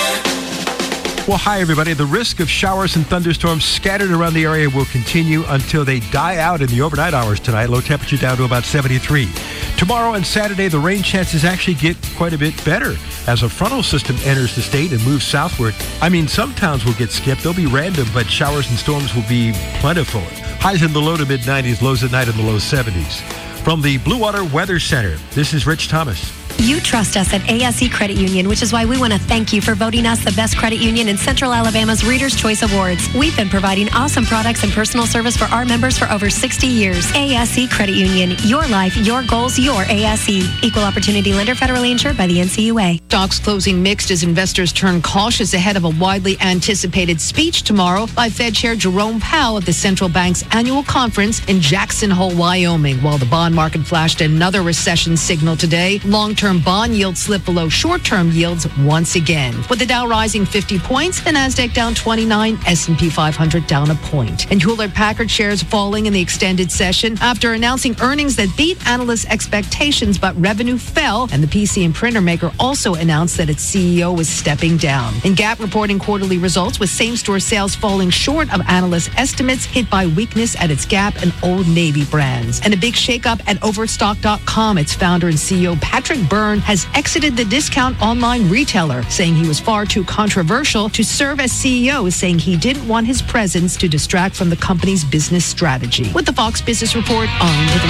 Well, hi, everybody. The risk of showers and thunderstorms scattered around the area will continue until they die out in the overnight hours tonight. Low temperature down to about 73. Tomorrow and Saturday, the rain chances actually get quite a bit better as a frontal system enters the state and moves southward. I mean, some towns will get skipped. They'll be random, but showers and storms will be plentiful. Highs in the low to mid-90s, lows at night in the low 70s. From the Blue Water Weather Center, this is Rich Thomas. You trust us at ASE Credit Union, which is why we want to thank you for voting us the best credit union in Central Alabama's Reader's Choice Awards. We've been providing awesome products and personal service for our members for over 60 years. ASE Credit Union, your life, your goals, your ASE. Equal opportunity lender, federally insured by the NCUA. Stocks closing mixed as investors turn cautious ahead of a widely anticipated speech tomorrow by Fed Chair Jerome Powell at the central bank's annual conference in Jackson Hole, Wyoming. While the bond market flashed another recession signal today, long-term bond yields slipped below short-term yields once again. With the Dow rising 50 points, the Nasdaq down 29, S&P 500 down a point. And Hewlett-Packard shares falling in the extended session after announcing earnings that beat analysts' expectations, but revenue fell, and the PC and printer maker also announced that its CEO was stepping down. And Gap reporting quarterly results with same-store sales falling short of analysts' estimates, hit by weakness at its Gap and Old Navy brands. And a big shakeup at Overstock.com. Its founder and CEO Patrick Byrne has exited the discount online retailer, saying he was far too controversial to serve as CEO, saying he didn't want his presence to distract from the company's business strategy. With the Fox Business Report, on to the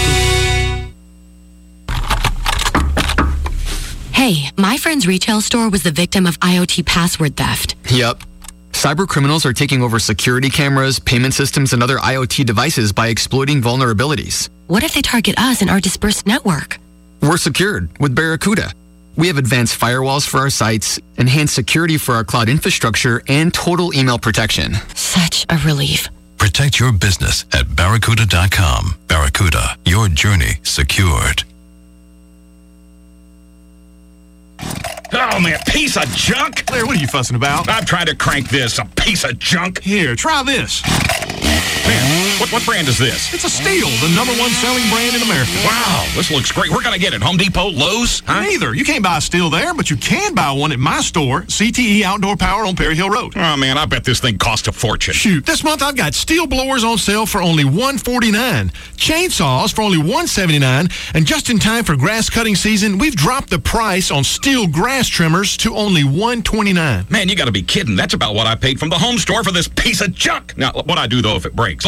Revarsky. Hey, my friend's retail store was the victim of IoT password theft. Yep. Cyber criminals are taking over security cameras, payment systems, and other IoT devices by exploiting vulnerabilities. What if they target us and our dispersed network? We're secured with Barracuda. We have advanced firewalls for our sites, enhanced security for our cloud infrastructure, and total email protection. Such a relief. Protect your business at Barracuda.com. Barracuda, your journey secured. Oh, man, piece of junk? Claire, what are you fussing about? I'm trying to crank this, a piece of junk. Here, try this. Man, what brand is this? It's a Steel, the #1 selling brand in America. Wow, this looks great. We're going to get it. Home Depot, Lowe's? Huh? Neither. You can't buy a Steel there, but you can buy one at my store, CTE Outdoor Power on Perry Hill Road. Oh, man, I bet this thing costs a fortune. Shoot, this month I've got Steel blowers on sale for only $149, chainsaws for only $179, and just in time for grass cutting season, we've dropped the price on Steel grass trimmers to only $129. Man, you got to be kidding. That's about what I paid from the home store for this piece of junk. Now, what I do, though, if it breaks? Let me guess.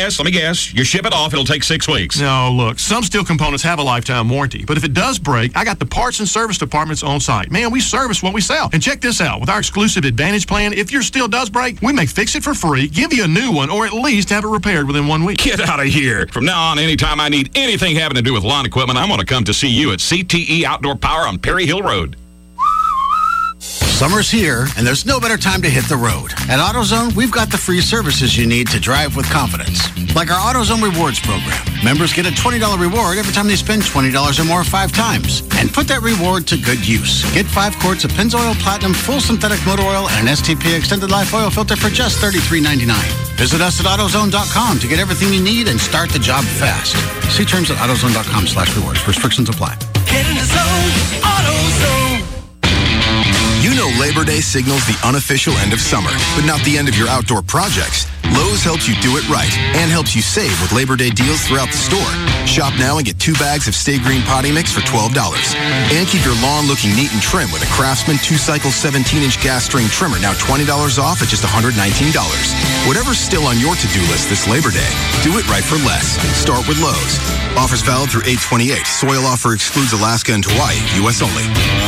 guess. You ship it off, it'll take 6 weeks. No, look, some steel components have a lifetime warranty, but if it does break, I got the parts and service departments on site. Man, we service what we sell. And check this out. With our exclusive Advantage plan, if your steel does break, we may fix it for free, give you a new one, or at least have it repaired within 1 week. Get out of here. From now on, anytime I need anything having to do with lawn equipment, I'm going to come to see you at CTE Outdoor Power on Perry Hill Road. Summer's here, and there's no better time to hit the road. At AutoZone, we've got the free services you need to drive with confidence. Like our AutoZone Rewards program. Members get a $20 reward every time they spend $20 or more 5 times. And put that reward to good use. Get 5 quarts of Pennzoil Platinum Full Synthetic Motor Oil and an STP Extended Life Oil Filter for just $33.99. Visit us at AutoZone.com to get everything you need and start the job fast. See terms at AutoZone.com/rewards. Restrictions apply. Get in the zone, AutoZone. You know Labor Day signals the unofficial end of summer, but not the end of your outdoor projects. Lowe's helps you do it right and helps you save with Labor Day deals throughout the store. Shop now and get 2 bags of Stay Green potty mix for $12. And keep your lawn looking neat and trim with a Craftsman 2-cycle 17-inch gas string trimmer, now $20 off at just $119. Whatever's still on your to-do list this Labor Day, do it right for less. Start with Lowe's. Offers valid through 8/28. Soil offer excludes Alaska and Hawaii. U.S. only.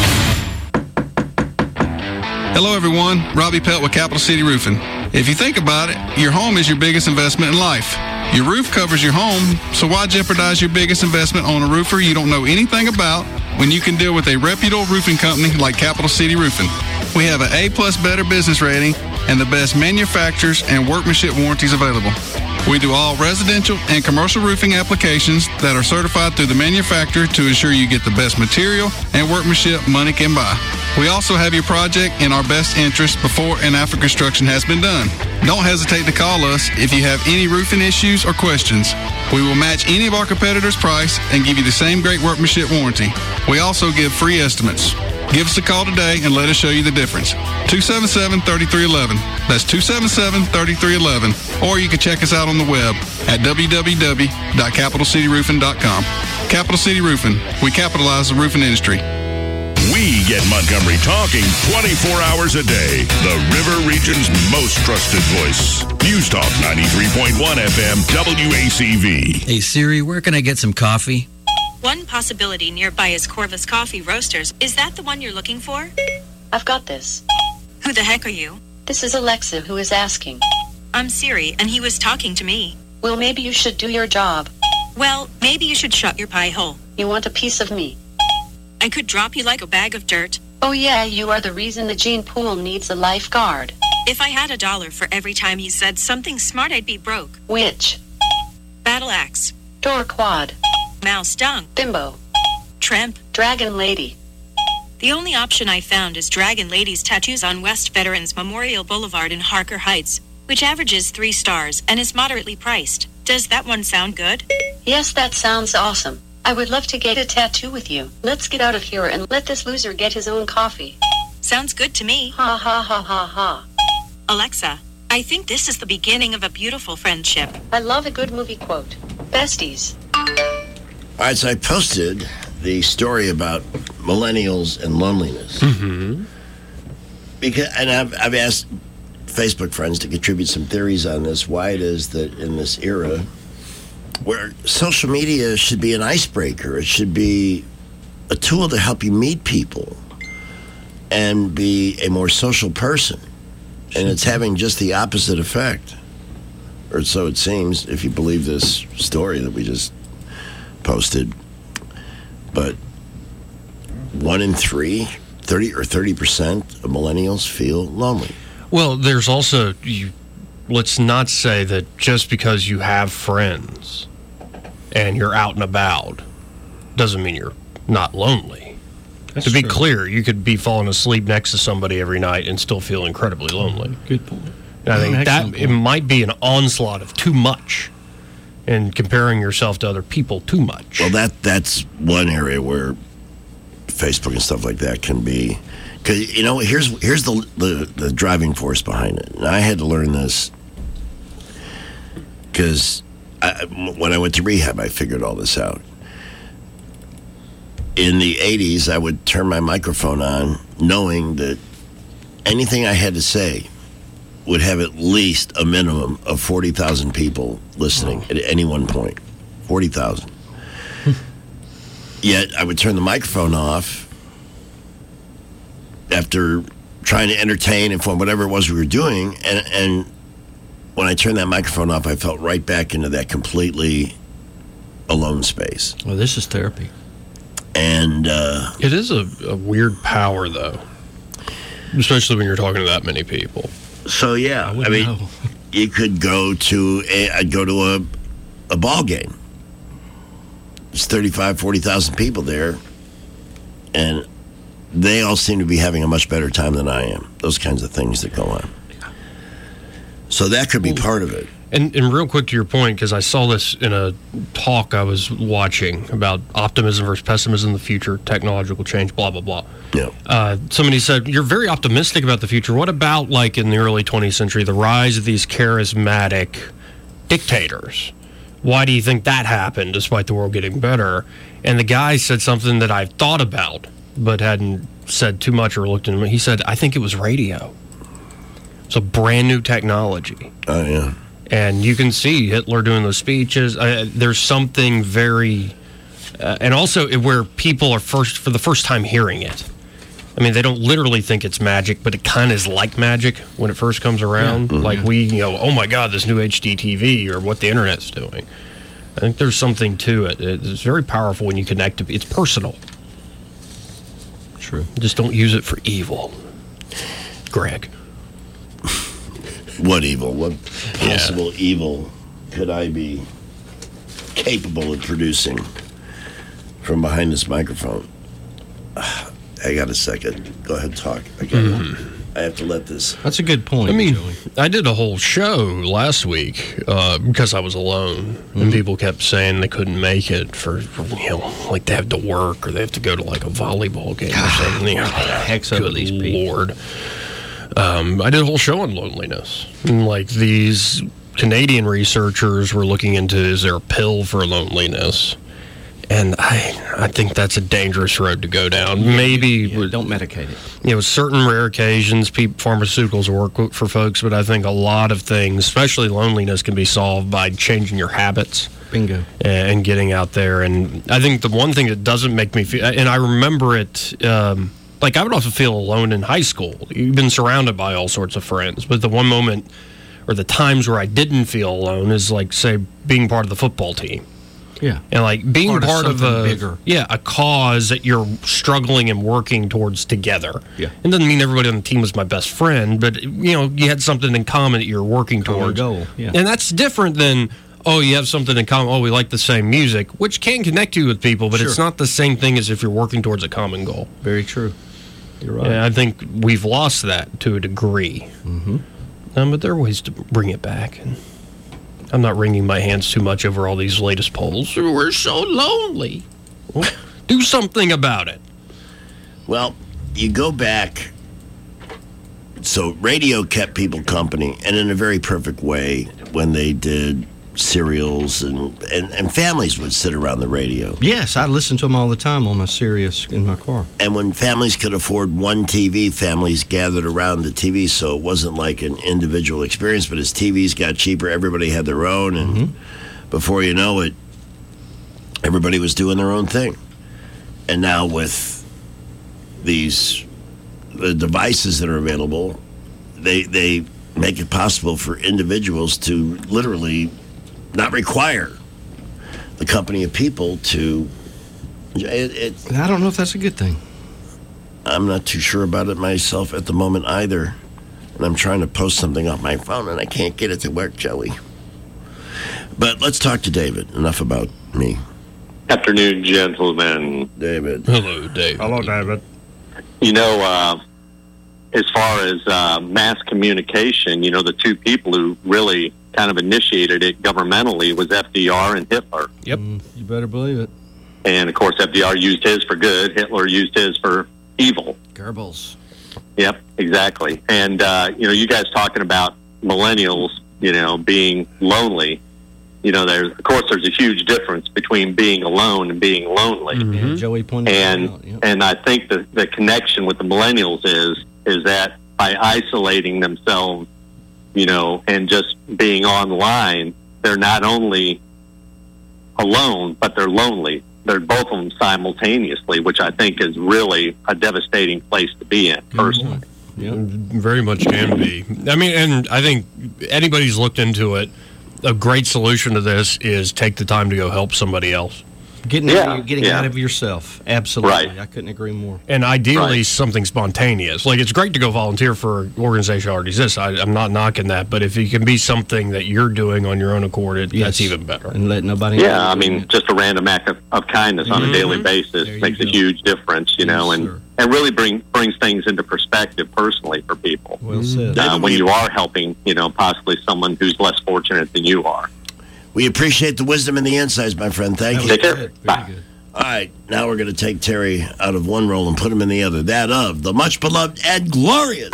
Hello, everyone. Robbie Pelt with Capital City Roofing. If you think about it, your home is your biggest investment in life. Your roof covers your home, so why jeopardize your biggest investment on a roofer you don't know anything about when you can deal with a reputable roofing company like Capital City Roofing? We have an A+ Better business rating and the best manufacturers and workmanship warranties available. We do all residential and commercial roofing applications that are certified through the manufacturer to ensure you get the best material and workmanship money can buy. We also have your project in our best interest before and after construction has been done. Don't hesitate to call us if you have any roofing issues or questions. We will match any of our competitors' price and give you the same great workmanship warranty. We also give free estimates. Give us a call today and let us show you the difference. 277-3311. That's 277-3311. Or you can check us out on the web at www.capitalcityroofing.com. Capital City Roofing. We capitalize the roofing industry. We get Montgomery talking 24 hours a day. The River Region's most trusted voice. News Talk 93.1 FM WACV. Hey Siri, where can I get some coffee? One possibility nearby is Corvus Coffee Roasters. Is that the one you're looking for? I've got this. Who the heck are you? This is Alexa who is asking. I'm Siri, and he was talking to me. Well, maybe you should do your job. Well, maybe you should shut your pie hole. You want a piece of me? I could drop you like a bag of dirt. Oh yeah, you are the reason the gene pool needs a lifeguard. If I had $1 for every time he said something smart, I'd be broke. Which? Battle axe. Door quad. Mouse dung. Bimbo. Tramp. Dragon lady. The only option I found is Dragon Lady's tattoos on West Veterans Memorial Boulevard in Harker Heights, which averages 3 stars and is moderately priced. Does that one sound good? Yes, that sounds awesome. I would love to get a tattoo with you. Let's get out of here and let this loser get his own coffee. Sounds good to me. Ha ha ha ha ha. Alexa, I think this is the beginning of a beautiful friendship. I love a good movie quote. Besties. All right, so I posted the story about millennials and loneliness. Mm-hmm. And I've asked Facebook friends to contribute some theories on this, why it is that in this era where social media should be an icebreaker, it should be a tool to help you meet people and be a more social person. And it's having just the opposite effect. Or so it seems, if you believe this story that we just posted. But 1 in 3, 30% of millennials feel lonely. Well, there's also, let's not say that just because you have friends and you're out and about doesn't mean you're not lonely. That's to be true. clear, you could be falling asleep next to somebody every night and still feel incredibly lonely. Good point. And I think that it might be an onslaught of too much and comparing yourself to other people too much. Well, that's one area where Facebook and stuff like that can be, because here's the driving force behind it. And I had to learn this because when I went to rehab, I figured all this out. In the 80s, I would turn my microphone on knowing that anything I had to say would have at least a minimum of 40,000 people listening at any one point. 40,000. Yet I would turn the microphone off after trying to entertain, inform, whatever it was we were doing, and when I turned that microphone off, I felt right back into that completely alone space. Well, this is therapy. And it is a weird power, though, especially when you're talking to that many people. So, yeah, I mean, you could go to I'd go to a ball game. There's 35,000, 40,000 people there, and they all seem to be having a much better time than I am. Those kinds of things that go on. So that could be part of it. And real quick to your point, because I saw this in a talk I was watching about optimism versus pessimism in the future, technological change, blah, blah, blah. Yeah. Somebody said, you're very optimistic about the future. What about, like, in the early 20th century, the rise of these charismatic dictators? Why do you think that happened, despite the world getting better? And the guy said something that I've thought about, but hadn't said too much or looked into it. He said, I think it was radio. It's a brand new technology. Oh, yeah. And you can see Hitler doing those speeches. There's something very... and also where people are for the first time hearing it. I mean, they don't literally think it's magic, but it kind of is like magic when it first comes around. Yeah. Mm-hmm. Like we, oh my God, this new HD TV or what the internet's doing. I think there's something to it. It's very powerful when you connect to it. It's personal. True. Just don't use it for evil. Greg. What evil? What possible evil could I be capable of producing from behind this microphone? I got a second. Go ahead and talk. I have to let this... That's a good point, I mean, Joey. I did a whole show last week because I was alone, and people kept saying they couldn't make it for like they have to work or they have to go to like a volleyball game or something. Heck, some of these people. Lord. I did a whole show on loneliness. And, like, these Canadian researchers were looking into, is there a pill for loneliness? And I think that's a dangerous road to go down. Maybe... don't medicate it. You know, certain rare occasions, pharmaceuticals work for folks, but I think a lot of things, especially loneliness, can be solved by changing your habits. Bingo. And getting out there. And I think the one thing that doesn't make me feel... And I remember it... like, I would often feel alone in high school. You've been surrounded by all sorts of friends. But the one moment, or the times where I didn't feel alone is, like, say, being part of the football team. Yeah. And, like, being part of a bigger. Yeah, a cause that you're struggling and working towards together. Yeah. It doesn't mean everybody on the team was my best friend, but, you know, you had something in common that you're working towards. Goal. Yeah. And that's different than... Oh, you have something in common. Oh, we like the same music, which can connect you with people, but it's not the same thing as if you're working towards a common goal. Very true. You're right. And I think we've lost that to a degree. Mm-hmm. But there are ways to bring it back. And I'm not wringing my hands too much over all these latest polls. We're so lonely. Well, do something about it. Well, you go back. So radio kept people company, and in a very perfect way when they did serials, and families would sit around the radio. Yes, I listen to them all the time on my Sirius in my car. And when families could afford one TV, families gathered around the TV, so it wasn't like an individual experience, but as TVs got cheaper, everybody had their own, and before you know it, everybody was doing their own thing. And now with the devices that are available, they make it possible for individuals to literally not require the company of people to... I don't know if that's a good thing. I'm not too sure about it myself at the moment either. And I'm trying to post something off my phone, and I can't get it to work, Joey. But let's talk to David. Enough about me. Afternoon, gentlemen. David. Hello, David. Hello, David. You know, as far as mass communication, you know, the two people who really kind of initiated it governmentally was FDR and Hitler. Yep. You better believe it. And, of course, FDR used his for good. Hitler used his for evil. Goebbels. Yep, exactly. And, you know, you guys talking about millennials, you know, being lonely. You know, of course, there's a huge difference between being alone and being lonely. Mm-hmm. Yeah, Joey pointed that out. Yep. And I think the connection with the millennials is that by isolating themselves and just being online, they're not only alone, but they're lonely. They're both of them simultaneously, which I think is really a devastating place to be in, personally. Yeah, very much can be. I mean, and I think anybody's looked into it, a great solution to this is take the time to go help somebody else. Getting out of yourself. Absolutely. Right. I couldn't agree more. And ideally something spontaneous. Like, it's great to go volunteer for an organization that already exists. I'm not knocking that. But if it can be something that you're doing on your own accord, that's even better. And let nobody know. Yeah, I mean, just a random act of kindness on a daily basis makes a huge difference, and really brings things into perspective personally for people. Well said. When you are helping, possibly someone who's less fortunate than you are. We appreciate the wisdom and the insights, my friend. Thank you. Take care. Bye. Good. All right, now we're going to take Terry out of one role and put him in the other. That of the much-beloved and glorious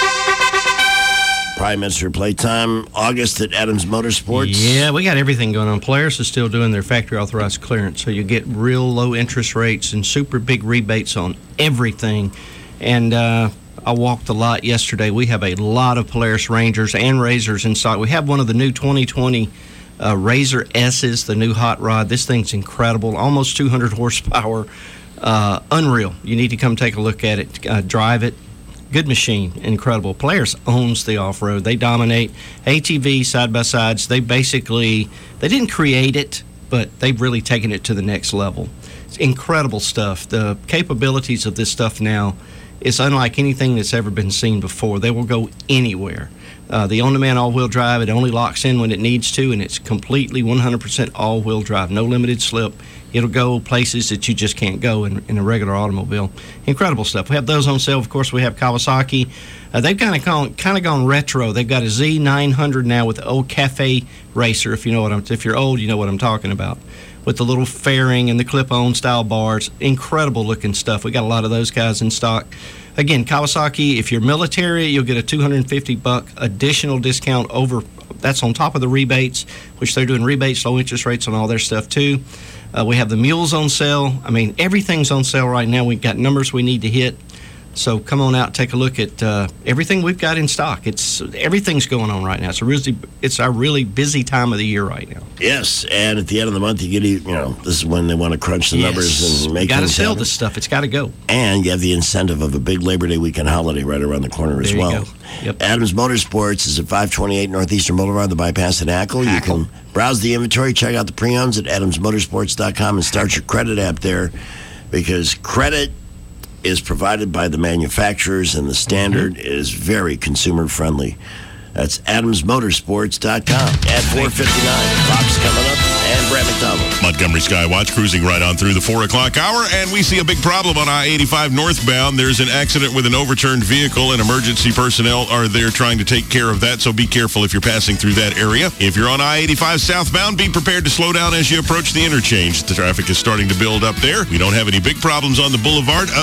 Prime Minister Playtime, August at Adams Motorsports. Yeah, we got everything going on. Polaris is still doing their factory-authorized clearance, so you get real low interest rates and super big rebates on everything. And I walked the lot yesterday. We have a lot of Polaris Rangers and Razors in stock. We have one of the new 2020 Razor S's, the new hot rod. This thing's incredible, almost 200 horsepower, unreal. You need to come take a look at it, drive it. Good machine, incredible. Polaris owns the off-road. They dominate. ATV, side-by-sides, they didn't create it, but they've really taken it to the next level. It's incredible stuff. The capabilities of this stuff now is unlike anything that's ever been seen before. They will go anywhere. The on-demand all-wheel drive, it only locks in when it needs to, and it's completely 100% all-wheel drive, no limited slip. It'll go places that you just can't go in a regular automobile. Incredible stuff. We have those on sale. Of course, we have Kawasaki. They've kind of gone retro. They've got a Z900 now with the old Cafe Racer. If you're old, you know what I'm talking about. With the little fairing and the clip-on style bars. Incredible looking stuff. We got a lot of those guys in stock. Again, Kawasaki, if you're military, you'll get a $250 additional discount over. That's on top of the rebates, which they're doing rebates, low interest rates on all their stuff too. We have the mules on sale. I mean, everything's on sale right now. We've got numbers we need to hit. So come on out, take a look at everything we've got in stock. Everything's going on right now. It's our really busy time of the year right now. Yes, and at the end of the month, you get this is when they want to crunch the numbers and make. You got to sell this stuff. It's got to go. And you have the incentive of a big Labor Day weekend holiday right around the corner as well. You go. Yep. Adams Motorsports is at 528 Northeastern Boulevard, the bypass at Hackle. You can browse the inventory, check out the pre-owns at adamsmotorsports.com, and start your credit app there, because credit is provided by the manufacturers, and the standard is very consumer friendly. That's adamsmotorsports.com. At 4:59, Fox coming up, and Brad McDonald. Montgomery Skywatch cruising right on through the 4 o'clock hour, and we see a big problem on I-85 northbound. There's an accident with an overturned vehicle, and emergency personnel are there trying to take care of that, so be careful if you're passing through that area. If you're on I-85 southbound, be prepared to slow down as you approach the interchange. The traffic is starting to build up there. We don't have any big problems on the boulevard.